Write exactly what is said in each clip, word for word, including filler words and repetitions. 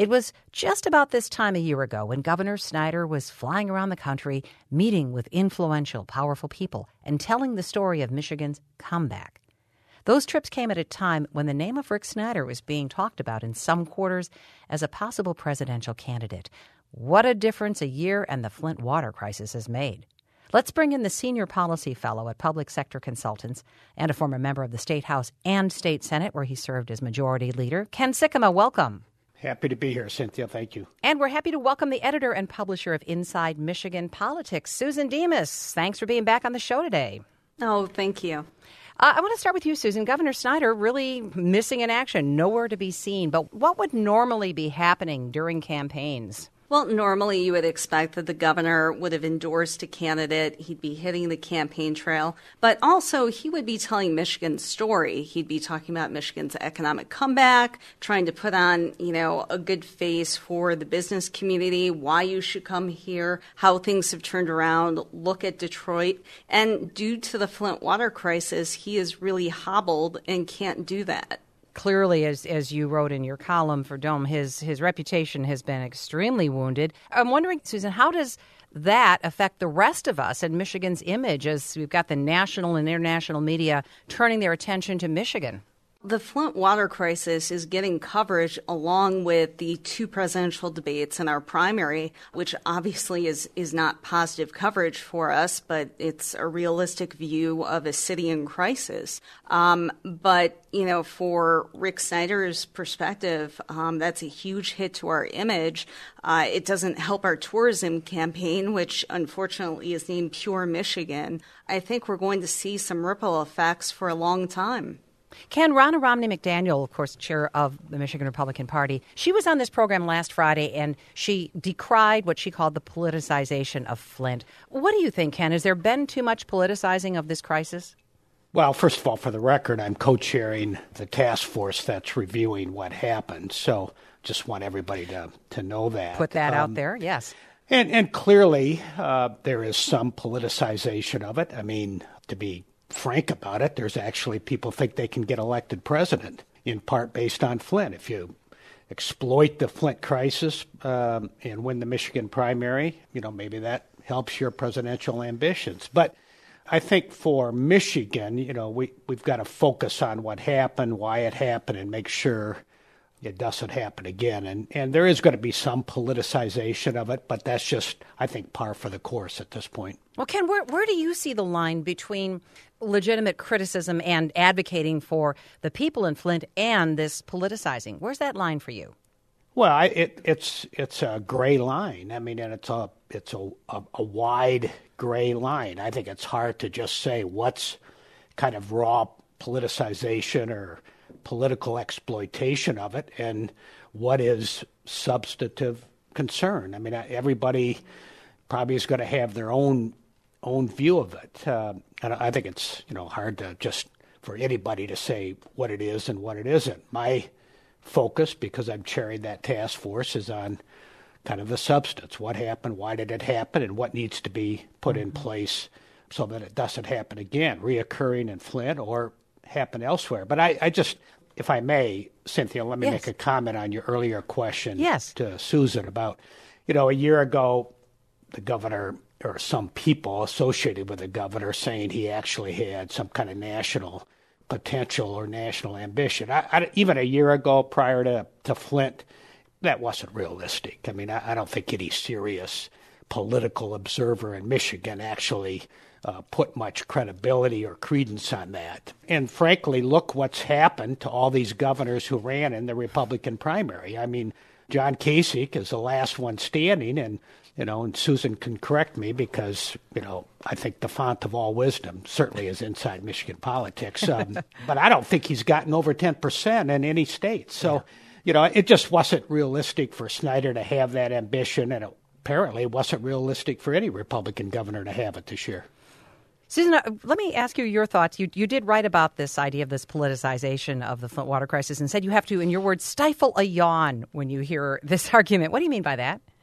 It was just about this time a year ago when Governor Snyder was flying around the country, meeting with influential, powerful people, and telling the story of Michigan's comeback. Those trips came at a time when the name of Rick Snyder was being talked about in some quarters as a possible presidential candidate. What a difference a year and the Flint water crisis has made. Let's bring in the senior policy fellow at Public Sector Consultants and a former member of the State House and State Senate, where he served as majority leader. Ken Sikkema, welcome. Happy to be here, Cynthia. Thank you. And we're happy to welcome the editor and publisher of Inside Michigan Politics, Susan Demas. Thanks for being back on the show today. Oh, thank you. Uh, I want to start with you, Susan. Governor Snyder really missing in action, nowhere to be seen. But what would normally be happening during campaigns? Well, normally you would expect that the governor would have endorsed a candidate. He'd be hitting the campaign trail, but also he would be telling Michigan's story. He'd be talking about Michigan's economic comeback, trying to put on, you know, a good face for the business community, why you should come here, how things have turned around, look at Detroit. And due to the Flint water crisis, he is really hobbled and can't do that. Clearly, as as you wrote in your column for Dome, his his reputation has been extremely wounded. I'm wondering, Susan, how does that affect the rest of us and Michigan's image as we've got the national and international media turning their attention to Michigan? The Flint water crisis is getting coverage along with the two presidential debates in our primary, which obviously is, is not positive coverage for us, but it's a realistic view of a city in crisis. Um, but, you know, for Rick Snyder's perspective, um, that's a huge hit to our image. Uh, it doesn't help our tourism campaign, which unfortunately is named Pure Michigan. I think we're going to see some ripple effects for a long time. Ken, Ronna Romney McDaniel, of course, chair of the Michigan Republican Party, she was on this program last Friday, and she decried what she called the politicization of Flint. What do you think, Ken? Has there been too much politicizing of this crisis? Well, first of all, for the record, I'm co-chairing the task force that's reviewing what happened. So just want everybody to, to know that. Put that um, out there, yes. And, and clearly, uh, there is some politicization of it. I mean, to be frank about it, there's actually people think they can get elected president, in part based on Flint. If you exploit the Flint crisis um, and win the Michigan primary, you know, maybe that helps your presidential ambitions. But I think for Michigan, you know, we, we've got to focus on what happened, why it happened, and make sure it doesn't happen again. And and there is going to be some politicization of it, but that's just, I think, par for the course at this point. Well, Ken, where, where do you see the line between legitimate criticism and advocating for the people in Flint and this politicizing? Where's that line for you? Well, I, it, it's it's a gray line. I mean, and it's a it's a, a, a wide gray line. I think it's hard to just say what's kind of raw politicization or political exploitation of it and what is substantive concern. I mean, everybody probably is going to have their own own view of it. Uh, and I think it's, you know, hard to just for anybody to say what it is and what it isn't. My focus, because I'm chairing that task force, is on kind of the substance. What happened? Why did it happen? And what needs to be put in place so that it doesn't happen again, reoccurring in Flint or happen elsewhere. But I, I just, if I may, Cynthia, let me yes. make a comment on your earlier question yes. to Susan about, you know, a year ago, the governor or some people associated with the governor saying he actually had some kind of national potential or national ambition. I, I, even a year ago, prior to, to Flint, that wasn't realistic. I mean, I, I don't think any serious political observer in Michigan actually uh, put much credibility or credence on that. And frankly, look what's happened to all these governors who ran in the Republican primary. I mean, John Kasich is the last one standing, and you know, and Susan can correct me because, you know, I think the font of all wisdom certainly is inside Michigan politics. Um, but I don't think he's gotten over ten percent in any state. So, yeah. you know, it just wasn't realistic for Snyder to have that ambition, and it apparently it wasn't realistic for any Republican governor to have it this year. Susan, uh, let me ask you your thoughts. You you did write about this idea of this politicization of the Flint water crisis and said you have to, in your words, stifle a yawn when you hear this argument. What do you mean by that?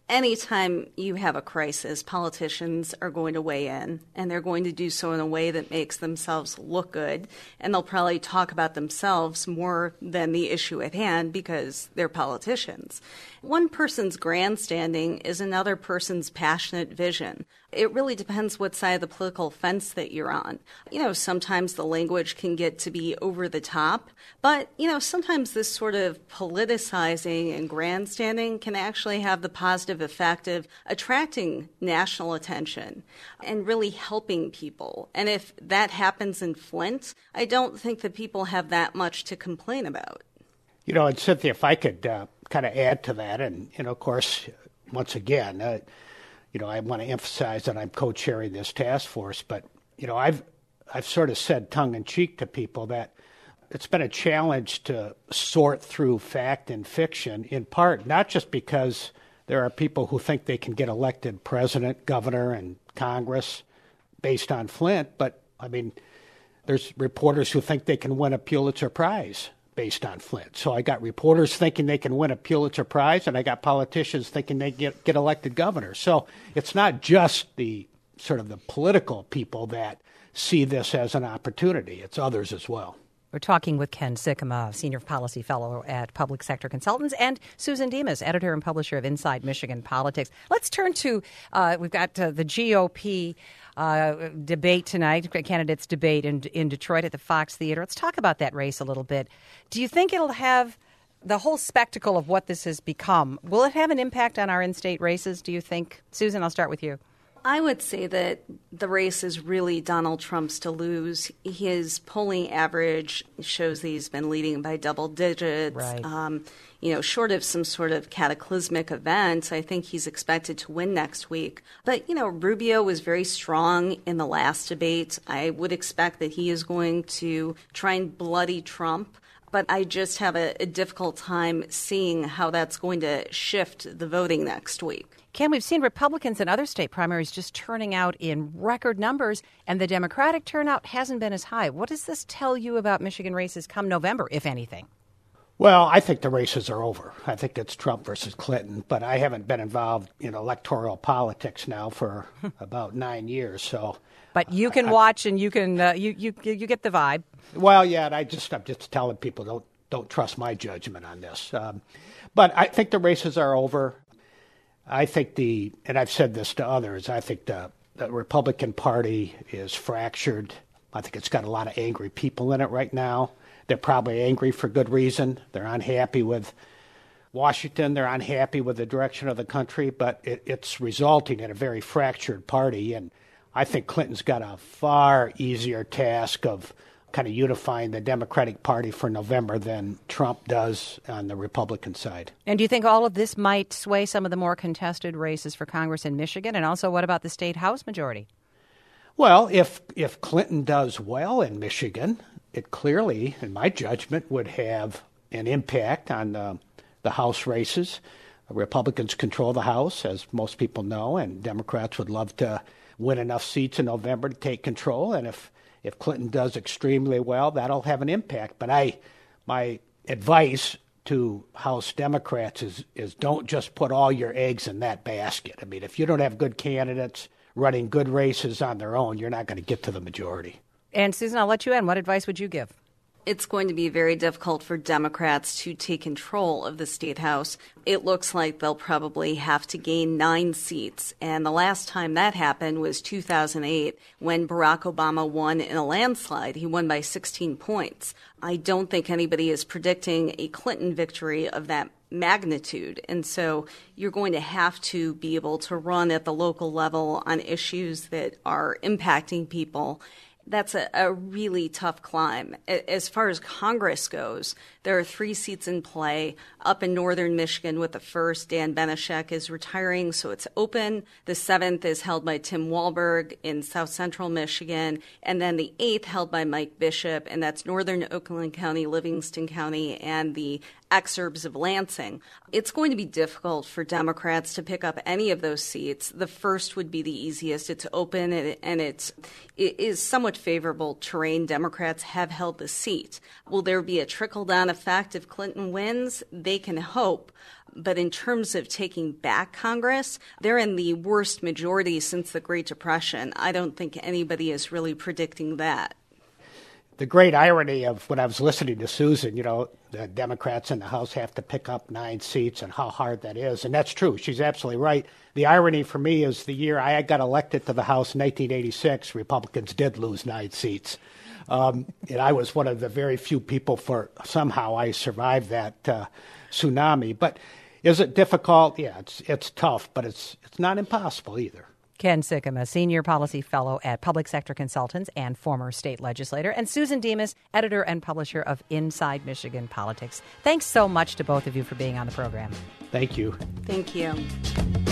Anytime you have a crisis, politicians are going to weigh in, and they're going to do so in a way that makes themselves look good, and they'll probably talk about themselves more than the issue at hand because they're politicians. One person's grandstanding is another person's passionate vision. It really depends what side of the political fence that you're on. You know, sometimes the language can get to be over the top, but, you know, sometimes this sort of politicizing and grandstanding can actually have the positive effect of attracting national attention and really helping people. And if that happens in Flint, I don't think that people have that much to complain about. You know, and Cynthia, if I could uh, kind of add to that, and, you know, of course, once again, uh, you know, I want to emphasize that I'm co-chairing this task force, but, you know, I've I've sort of said tongue-in-cheek to people that it's been a challenge to sort through fact and fiction, in part not just because there are people who think they can get elected president, governor, and Congress based on Flint, but, I mean, there's reporters who think they can win a Pulitzer Prize based on Flint. So I got reporters thinking they can win a Pulitzer Prize, and I got politicians thinking they get get elected governor. So it's not just the sort of the political people that see this as an opportunity. It's others as well. We're talking with Ken Sikkema, Senior Policy Fellow at Public Sector Consultants, and Susan Demas, Editor and Publisher of Inside Michigan Politics. Let's turn to, uh, we've got uh, the G O P uh, debate tonight, candidates debate in, in Detroit at the Fox Theater. Let's talk about that race a little bit. Do you think it'll have the whole spectacle of what this has become? Will it have an impact on our in-state races, do you think? Susan, I'll start with you. I would say that the race is really Donald Trump's to lose. His polling average shows that he's been leading by double digits. Right. Um, you know, short of some sort of cataclysmic event, I think he's expected to win next week. But, you know, Rubio was very strong in the last debate. I would expect that he is going to try and bloody Trump. But I just have a, a difficult time seeing how that's going to shift the voting next week. Ken, we've seen Republicans in other state primaries just turning out in record numbers, and the Democratic turnout hasn't been as high. What does this tell you about Michigan races come November, if anything? Well, I think the races are over. I think it's Trump versus Clinton, but I haven't been involved in electoral politics now for about nine years. So, but you can I, watch and you can uh, you you you get the vibe. Well, yeah, and I just I'm just telling people don't don't trust my judgment on this. Um, but I think the races are over. I think the, and I've said this to others, I think the, the Republican Party is fractured. I think it's got a lot of angry people in it right now. They're probably angry for good reason. They're unhappy with Washington. They're unhappy with the direction of the country, but it, it's resulting in a very fractured party. And I think Clinton's got a far easier task of kind of unifying the Democratic Party for November than Trump does on the Republican side. And do you think all of this might sway some of the more contested races for Congress in Michigan? And also, what about the state House majority? Well, if if Clinton does well in Michigan, it clearly, in my judgment, would have an impact on the, the House races. Republicans control the House, as most people know, and Democrats would love to win enough seats in November to take control. And if If Clinton does extremely well, that'll have an impact. But I, my advice to House Democrats is, is don't just put all your eggs in that basket. I mean, if you don't have good candidates running good races on their own, you're not going to get to the majority. And Susan, I'll let you in. What advice would you give? It's going to be very difficult for Democrats to take control of the state house. It looks like they'll probably have to gain nine seats. And the last time that happened was two thousand eight when Barack Obama won in a landslide. He won by sixteen points. I don't think anybody is predicting a Clinton victory of that magnitude. And so you're going to have to be able to run at the local level on issues that are impacting people. That's a, a really tough climb. As far as Congress goes, there are three seats in play. Up in northern Michigan with the first, Dan Benishek is retiring, so it's open. The seventh is held by Tim Walberg in south central Michigan. And then the eighth held by Mike Bishop, and that's northern Oakland County, Livingston County, and the exurbs of Lansing. It's going to be difficult for Democrats to pick up any of those seats. The first would be the easiest. It's open, and, it, and it's, it is somewhat somewhat favorable terrain, Democrats have held the seat. Will there be a trickle-down effect if Clinton wins? They can hope. But in terms of taking back Congress, they're in the worst majority since the Great Depression. I don't think anybody is really predicting that. The great irony of when I was listening to Susan, you know, the Democrats in the House have to pick up nine seats and how hard that is. And that's true. She's absolutely right. The irony for me is the year I got elected to the House in nineteen eighty-six, Republicans did lose nine seats. Um, and I was one of the very few people for somehow I survived that uh, tsunami. But is it difficult? Yeah, it's it's tough, but it's it's not impossible either. Ken Sikkim, a senior policy fellow at Public Sector Consultants and former state legislator, and Susan Demas, editor and publisher of Inside Michigan Politics. Thanks so much to both of you for being on the program. Thank you. Thank you.